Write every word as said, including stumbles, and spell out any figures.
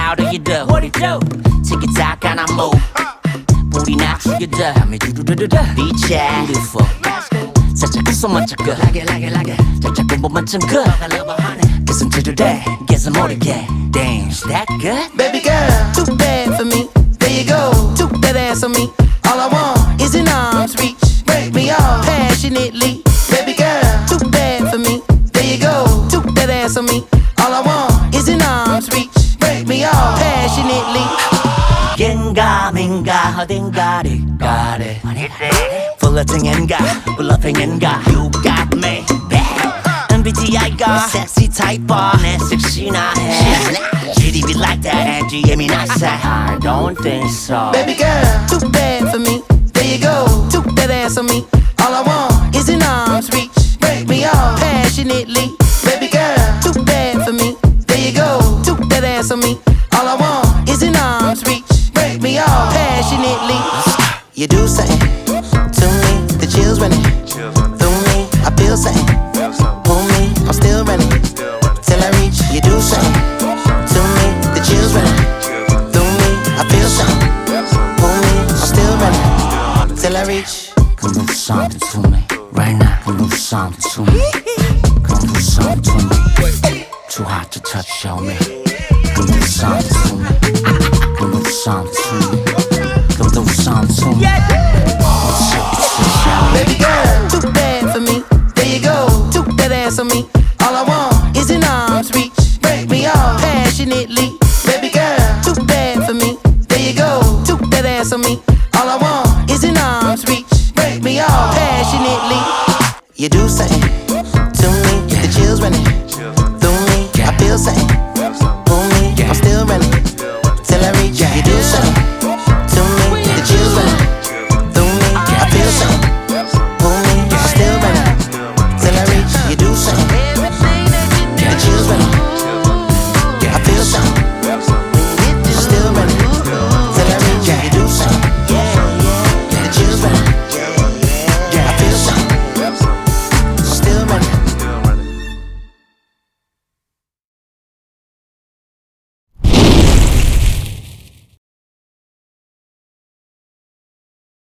how do you do? What it do? ticky-tack and I move 뿌리 낮추기다 밤에 두두두두두 빛에 beautiful 살짝 웃어만 자꾸 like it like it like it 살짝 공부만 좀 그 Guess I'm today Guess I'm 모르게 Damn, is that good? Baby girl, too bad for me. There you go, took that ass on me. All I want is an arm's reach. Break me off passionately. Baby girl, too bad for me. There you go, took that ass on me. All I want is an arm's reach. Break me off passionately. 겐가 민가 어딘가를 가래 Flirting인가 bluffing인가 You got me bad 엠비티아이가 sexy type 내 섹시나 해 지디비 like that and 예민하세 I don't think so Baby girl, too bad for me. There you go, took that ass on me. All I want is an arm's reach. Break me off passionately. Baby girl, too bad for me. There you go, took that ass on me. All I want is an arm's reach. Break me off passionately. You do something to me, the chills running through me. I feel something, pull me, I'm still running till I reach. You do something to me, the chills running through me. I feel something, pull me, I'm still running till I reach. Come do something to me right now. Come do something to me. Come do something to me. Too hot to touch, show me. Come do something to me. Come do something to me. Come do something to me. Baby girl, too bad for me. There you go, took that ass on me.